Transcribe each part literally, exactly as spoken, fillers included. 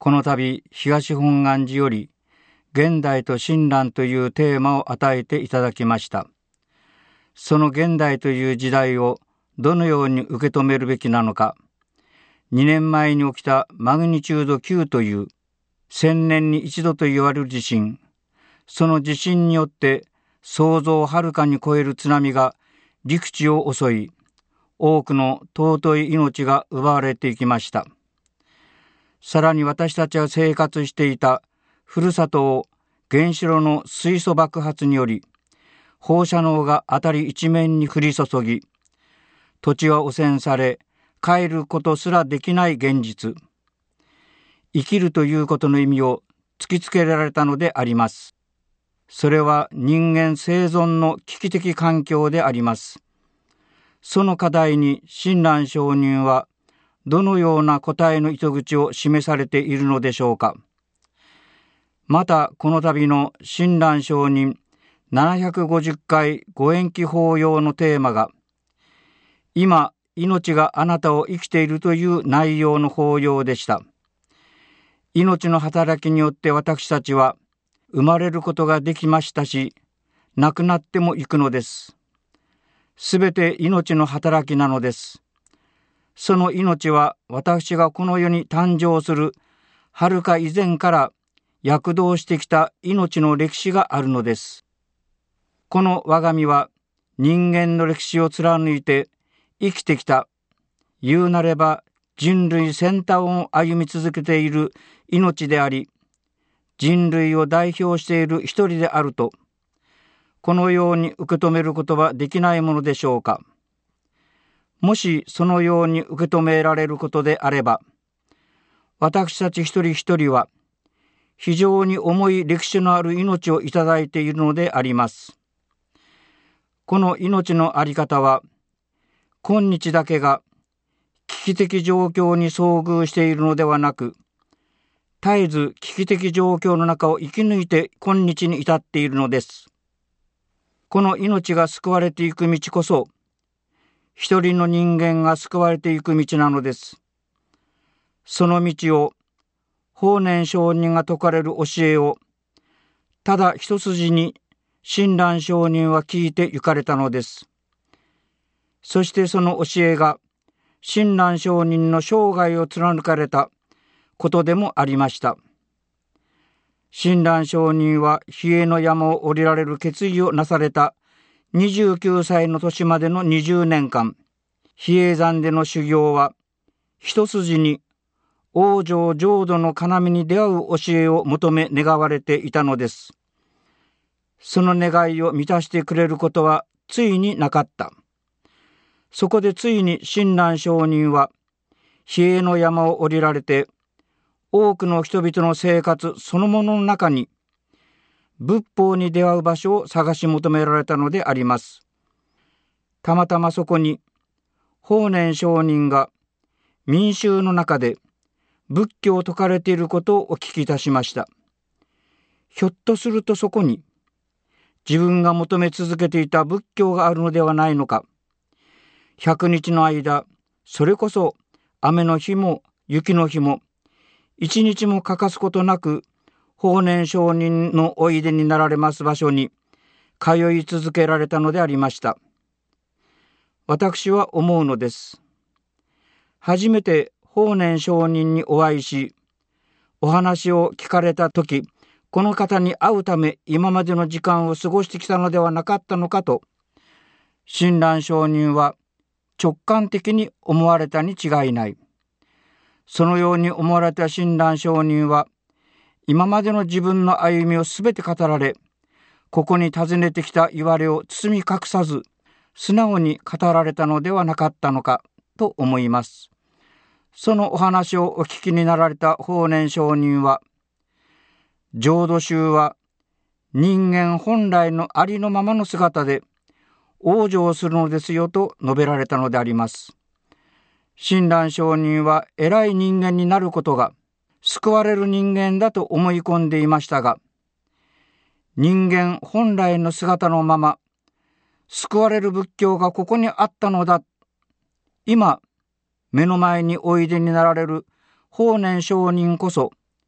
この度東本願寺より現代と親鸞というテーマを与えていただきました。その現代という時代をどのように受け止めるべきなのか、にねんまえに起きたマグニチュードきゅうという千年に一度と言われる地震、その地震によって想像をはるかに超える津波が陸地を襲い、多くの尊い命が奪われていきました。さらに私たちが生活していたふるさとを原子炉の水素爆発により放射能が辺り一面に降り注ぎ、土地は汚染され帰ることすらできない現実、生きるということの意味を突きつけられたのであります。それは人間生存の危機的環境であります。その課題に親鸞上人はどのような答えの糸口を示されているのでしょうか。またこの度の親鸞上人ななひゃくごじゅっかいご縁起法要のテーマが、今命があなたを生きているという内容の法要でした。命の働きによって私たちは生まれることができましたし、亡くなっても行くのです。すべて命の働きなのです。その命は私がこの世に誕生するはるか以前から躍動してきた命の歴史があるのです。この我が身は人間の歴史を貫いて生きてきた、言うなれば人類先端を歩み続けている命であり、人類を代表している一人であると、このように受け止めることはできないものでしょうか。もしそのように受け止められることであれば、私たち一人一人は非常に重い歴史のある命をいただいているのであります。この命のあり方は、今日だけが危機的状況に遭遇しているのではなく、絶えず危機的状況の中を生き抜いて今日に至っているのです。この命が救われていく道こそ、一人の人間が救われていく道なのです。その道を、法然上人が説かれる教えを、ただ一筋に親鸞上人は聞いて行かれたのです。そしてその教えが、親鸞上人の生涯を貫かれたことでもありました。親鸞上人は比叡の山を降りられる決意をなされたにじゅうきゅうさいの年までのにじゅうねんかん、比叡山での修行は一筋に往生浄土の要に出会う教えを求め願われていたのです。その願いを満たしてくれることはついになかった。そこでついに親鸞上人は比叡の山を降りられて、多くの人々の生活そのものの中に仏法に出会う場所を探し求められたのであります。たまたまそこに法然上人が民衆の中で仏教を説かれていることをお聞きいたしました。ひょっとするとそこに自分が求め続けていた仏教があるのではないのか。百日の間、それこそ雨の日も雪の日も一日も欠かすことなく法然上人のおいでになられます場所に通い続けられたのでありました。私は思うのです。初めて法然上人にお会いし、お話を聞かれたとき、この方に会うため今までの時間を過ごしてきたのではなかったのかと、親鸞上人は直感的に思われたに違いない。そのように思われた親鸞上人は、今までの自分の歩みをすべて語られ、ここに訪ねてきた言われを包み隠さず、素直に語られたのではなかったのかと思います。そのお話をお聞きになられた法然上人は、浄土宗は人間本来のありのままの姿で往生するのですよと述べられたのであります。親鸞上人は偉い人間になることが救われる人間だと思い込んでいましたが、人間本来の姿のまま救われる仏教がここにあったのだ。今目の前においでになられる法然上人こそ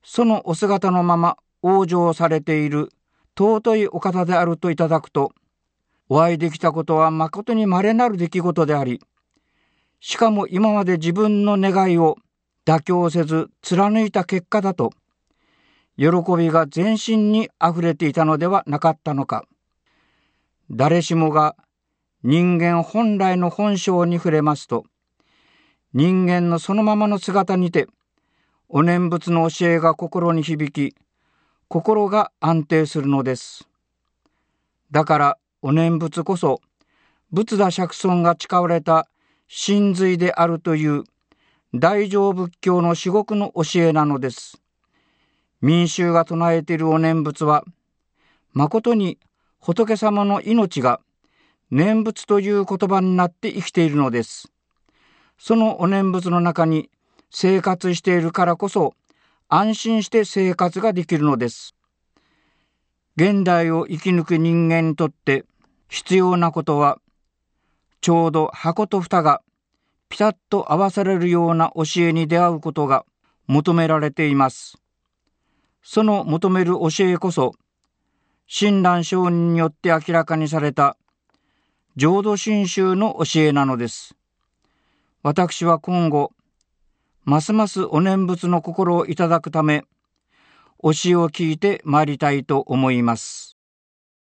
そのお姿のまま往生されている尊いお方であるといただくと、お会いできたことは誠に稀なる出来事であり、しかも今まで自分の願いを妥協せず貫いた結果だと、喜びが全身にあふれていたのではなかったのか。誰しもが人間本来の本性に触れますと、人間のそのままの姿にて、お念仏の教えが心に響き、心が安定するのです。だからお念仏こそ、仏陀釈尊が誓われた真髄であるという大乗仏教の至極の教えなのです。民衆が唱えているお念仏は、誠に仏様の命が念仏という言葉になって生きているのです。そのお念仏の中に生活しているからこそ、安心して生活ができるのです。現代を生き抜く人間にとって必要なことは、ちょうど箱と蓋がピタッと合わされるような教えに出会うことが求められています。その求める教えこそ、親鸞上人によって明らかにされた浄土真宗の教えなのです。私は今後、ますますお念仏の心をいただくため、教えを聞いてまいりたいと思います。